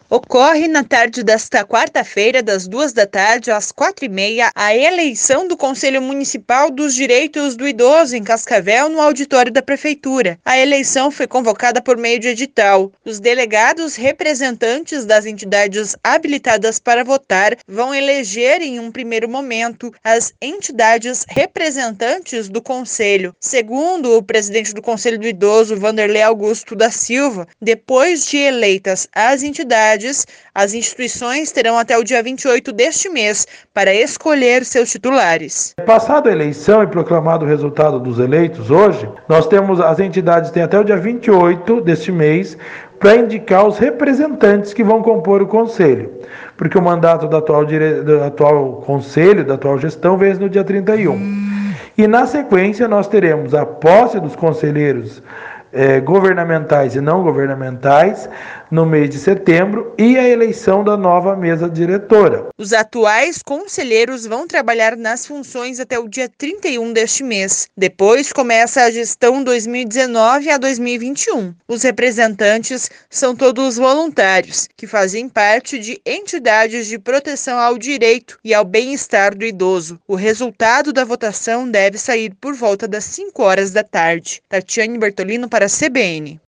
Ocorre na tarde desta quarta-feira, das 14h às 16h30, a eleição do Conselho Municipal dos Direitos do Idoso em Cascavel, no auditório da Prefeitura. A eleição foi convocada por meio de edital. Os delegados representantes das entidades habilitadas para votar vão eleger, em um primeiro momento, as entidades representantes do Conselho. Segundo o presidente do Conselho do Idoso, Vanderlei Augusto da Silva, depois de eleitas as entidades, as instituições terão até o dia 28 deste mês para escolher seus titulares. Passada a eleição e proclamado o resultado dos eleitos hoje, as entidades têm até o dia 28 deste mês para indicar os representantes que vão compor o conselho, porque o mandato do atual conselho, da atual gestão, vence no dia 31. E na sequência nós teremos a posse dos conselheiros governamentais e não governamentais no mês de setembro e a eleição da nova mesa diretora. Os atuais conselheiros vão trabalhar nas funções até o dia 31 deste mês. Depois começa a gestão 2019 a 2021. Os representantes são todos voluntários, que fazem parte de entidades de proteção ao direito e ao bem-estar do idoso. O resultado da votação deve sair por volta das 5 horas da tarde. Tatiane Bertolino para a CBN.